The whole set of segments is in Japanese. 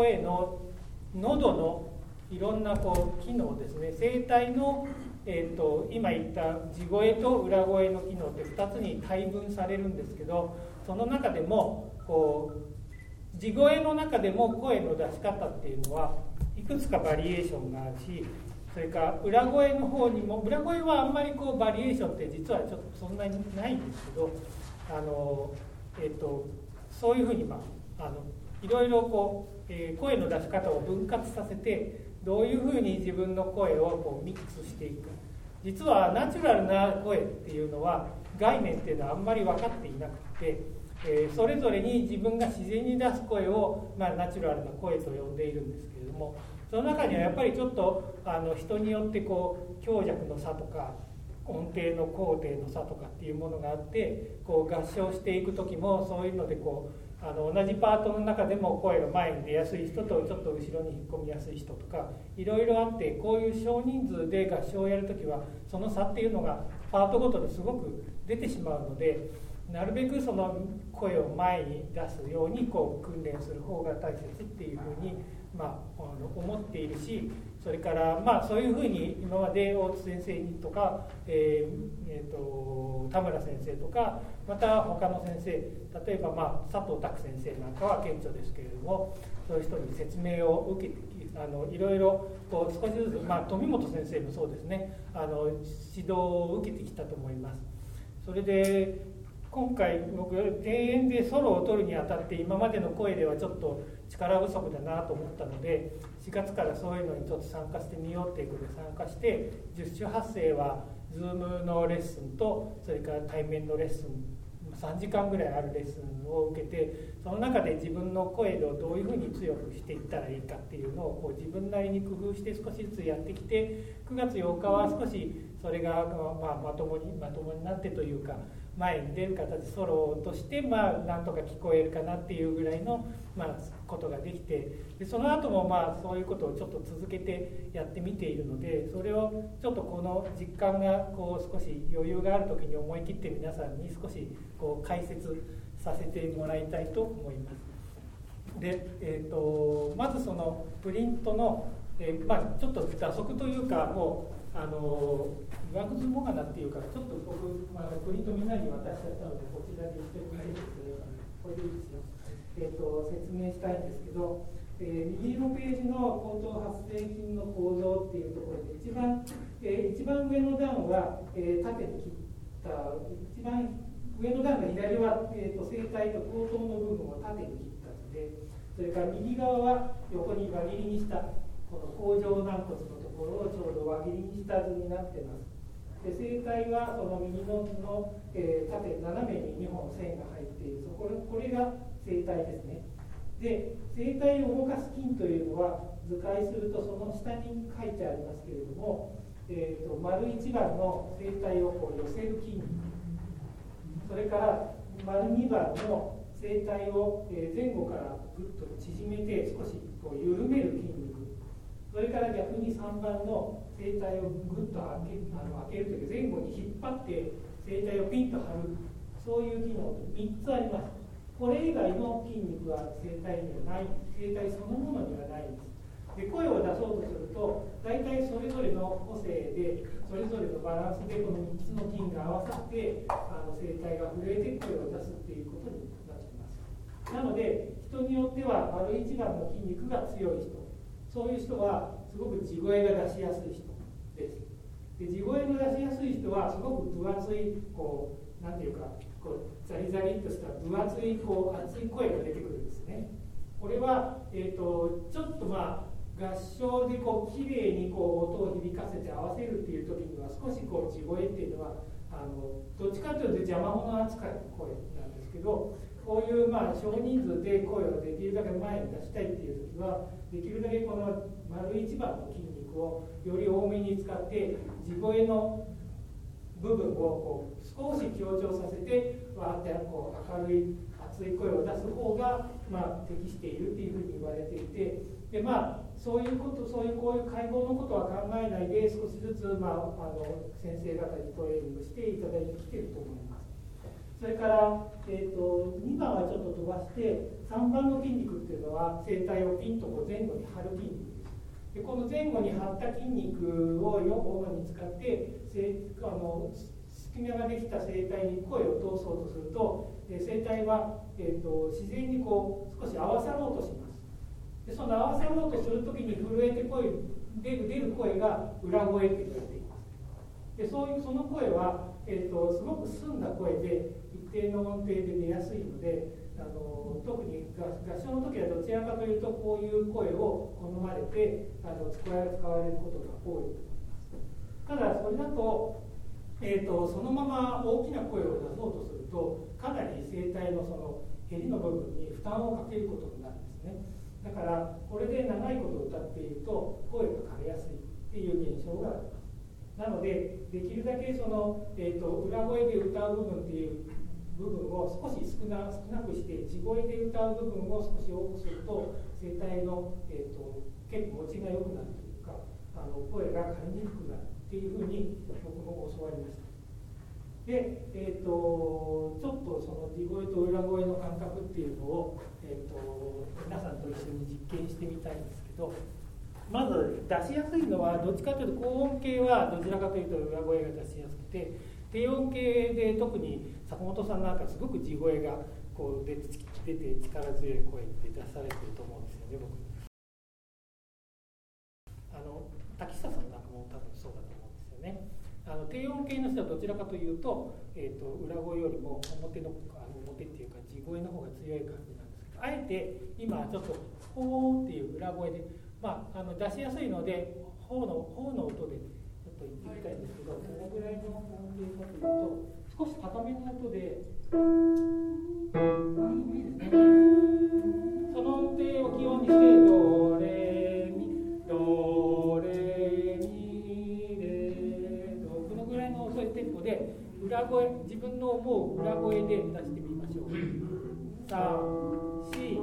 声の喉のいろんな機能ですね、声帯の、今言った地声と裏声の機能って2つに大分されるんですけど、その中でも地声の中でも声の出し方っていうのはいくつかバリエーションがあるし、それから裏声の方にも、裏声はあんまりバリエーションって実はちょっとそんなにないんですけど、そういうふうに、いろいろ声の出し方を分割させて、どういうふうに自分の声をミックスしていくか。実はナチュラルな声っていうのは概念っていうのはあんまり分かっていなくて、それぞれに自分が自然に出す声を、ナチュラルな声と呼んでいるんですけれども、その中にはやっぱりちょっと人によって強弱の差とか音程の高低の差とかっていうものがあって、合唱していく時もそういうので同じパートの中でも声が前に出やすい人とちょっと後ろに引っ込みやすい人とかいろいろあって、こういう少人数で合唱をやるときはその差っていうのがパートごとにすごく出てしまうので、なるべくその声を前に出すように訓練する方が大切っていうふうに思っているし、それからそういうふうに今まで大津先生にとか、田村先生とかまた他の先生、例えば佐藤拓先生なんかは顕著ですけれども、そういう人に説明を受けていろいろ少しずつ、富本先生もそうですね、指導を受けてきたと思います。それで今回僕庭園でソロを取るにあたって今までの声ではちょっと力不足だなと思ったので、4月からそういうのにちょっと参加してみようっていうことで参加して、10種発声は Zoom のレッスンとそれから対面のレッスン3時間ぐらいあるレッスンを受けて、その中で自分の声をどういうふうに強くしていったらいいかっていうのを自分なりに工夫して少しずつやってきて、9月8日は少しそれがまともになってというか前に出る形、ソロとしてなんとか聞こえるかなっていうぐらいのことができて、でその後もそういうことをちょっと続けてやってみているので、それをちょっとこの実感が少し余裕がある時に思い切って皆さんに少し解説させてもらいたいと思います。で、まずそのプリントの、ちょっと打足というかもう言わずもがなっていうか、ちょっと僕、プリントみんなに渡しちゃったのでこちらで一緒にこれでいいですよ、説明したいんですけど、右のページの口頭発生筋の構造っていうところで一番上の段は、縦に切った一番上の段の左は、声帯と口頭の部分を縦に切ったので、それから右側は横に輪切りにしたこの甲状軟骨のところをちょうど輪切りにした図になっています。で声帯はその右の図の、縦斜めに2本線が入っている、これが声帯ですね。で声帯を動かす筋というのは図解するとその下に書いてありますけれども、丸1番の声帯を寄せる筋肉、それから丸2番の声帯を前後からぐっと縮めて少し緩める筋肉、それから逆に3番の声帯をぐっと開けるというか前後に引っ張って声帯をピンと張る、そういう機能3つあります。これ以外の筋肉は声帯にはない、声帯そのものにはないんです。で声を出そうとすると大体それぞれの個性でそれぞれのバランスでこの3つの筋が合わさって声帯が震えて声を出すっていうことになっています。なので人によっては丸1番の筋肉が強い人、そういう人はすごく地声が出しやすい人です。で地声の出しやすい人はすごく分厚いなんていうかザリザリっとした分厚い熱い声が出てくるんですね。これは、ちょっと合唱できれいに音を響かせて合わせるっていう時には少し地声っていうのはどっちかというと邪魔者扱いの声なんですけど、こういう少人数で声をできるだけ前に出したいっていう時はできるだけこの丸1番の筋肉をより多めに使って地声の部分を少し強調させてわーって明るい熱い声を出す方が適しているっていうふうに言われていて、でそういうこういう解剖のことは考えないで少しずつ先生方にトレーニングしていただいてきていると思います。そそれから、2番はちょっと飛ばして、3番の筋肉っていうのは声帯をピンとこう前後に張る筋肉です。でこの前後に張った筋肉を主に使って隙間ができた声帯に声を通そうとすると、声帯は、自然にこう少し合わさろうとします。でその合わさろうとするときに震えて出る声が裏声って言われています。でその声は、すごく澄んだ声で一定の音程で出やすいので、特に合唱の時はどちらかというとこういう声を好まれて使われることが多いと思います。ただそれだと、そのまま大きな声を出そうとするとかなり声帯のそのへりの部分に負担をかけることになるんですね。だからこれで長いことを歌っていると声が枯れやすいっていう現象があります。なのでできるだけその、裏声で歌う部分っていう部分を少し少なくして地声で歌う部分を少し多くすると声帯の、結構持ちが良くなるというか声が枯れにくくなるっていうふうに僕も教わりました。で、ちょっとその地声と裏声の感覚っていうのを、皆さんと一緒に実験してみたいんですけど、まず出しやすいのはどっちかというと高音系はどちらかというと裏声が出しやすくて、低音系で特に坂本さんなんかすごく地声がこう出て力強い声って出されてると思うんですよね。僕滝下さんなんかも多分そうだと思うんですよね。低音系の人はどちらかというと、裏声よりも表っていうか地声の方が強い感じなんですけど、あえて今ちょっとほーっていう裏声で、出しやすいのでほーの音でちょっと言ってみたいんですけど、どのぐらいの音程かというと少し高めの音でいいですね。その音程を基本にしてドレミドレミレド、このぐらいの遅いテンポで裏声、自分の思う裏声で出してみましょう。3、4、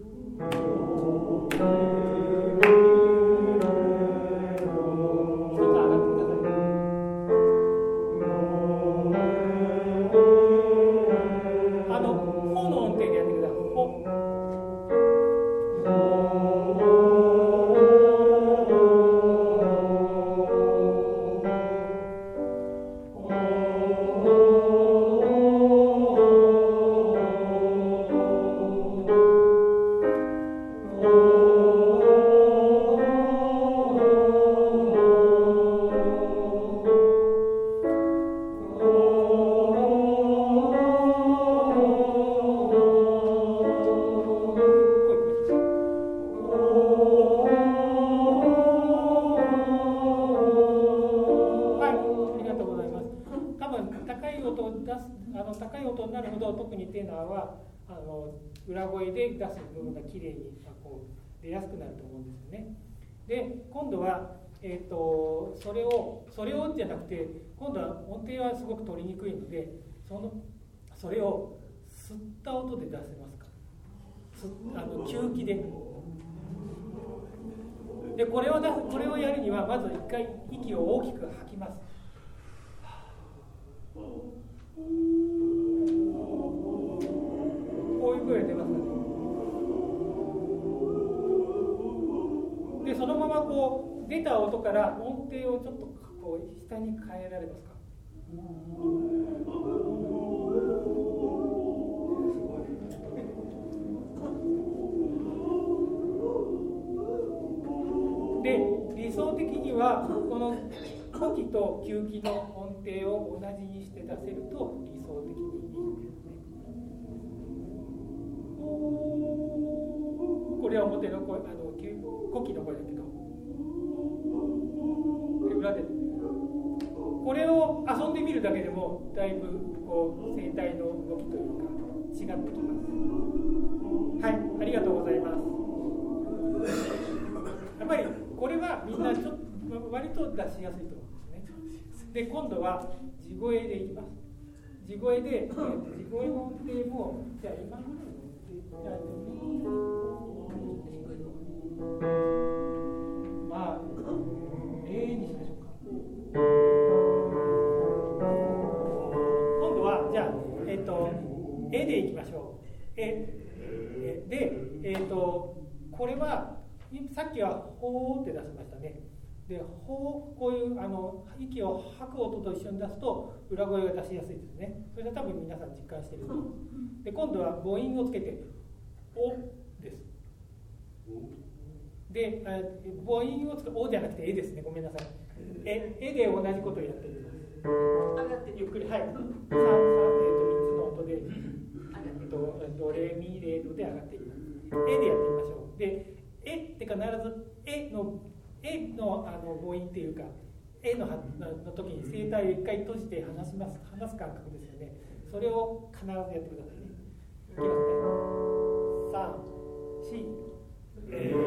高い音になるほど特にテナーは裏声で出す部分がきれいにこう出やすくなると思うんですよね。で今度は、それをじゃなくて今度は音程はすごく取りにくいのでそれを吸った音で出せますか。吸気で。でこれをやるにはまず一回息を大きく吐きます。こういう声が出ますね。でそのままこう出た音から音程をちょっとこう下に変えられますか。で理想的にはこの呼気と吸気の音程を同じにして出せると理想的にいいんですね。これは表の声、呼気の声だけど、で裏でこれを遊んでみるだけでもだいぶこう声帯の動きというか違ってきます。はい、ありがとうございます。やっぱりこれはみんなちょっと割と出しやすいと思うんですね。で今度は地声でいきます。地声で、地声の音程もじゃあ今ぐらいの音程じゃあにしましょうか。今度はじゃあはさっきはほーって出しましたね。でほー、こういう息を吐く音と一緒に出すと裏声が出しやすいですね。それで多分皆さん実感していると思います。で今度は母音をつけておです。で母音をつけておじゃなくてえですね。ごめんなさい。えで同じことをやってみます。ゆっくり、はい。3つの音でドレミレドで上がっていきます。えでやってみましょう。でって必ずえの母音っていうかの時に声帯を一回閉じて話す感覚ですよね。それを必ずやってくださいね。いきますね。3、4